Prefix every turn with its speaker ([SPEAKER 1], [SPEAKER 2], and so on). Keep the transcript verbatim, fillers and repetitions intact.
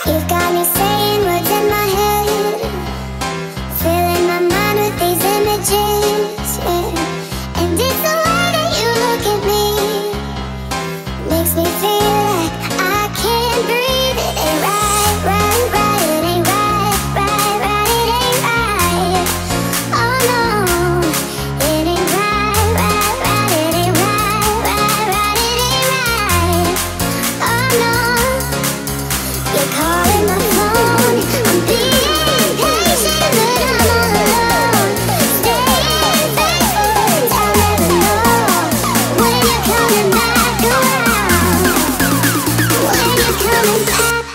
[SPEAKER 1] You've got me saying words in my head, filling my mind with these images, yeah. And it's the way that you look at me, makes me feel like I can't breathe. It ain't right, right, right. It ain't right, right, right. It ain't right. Oh no, it ain't right, right, right. It ain't right, right, right. It ain't right. Oh no, you're calling my phone. I'm being patient, but I'm all alone. Staying faithful, and I'll never know when you're coming back around. When you're coming back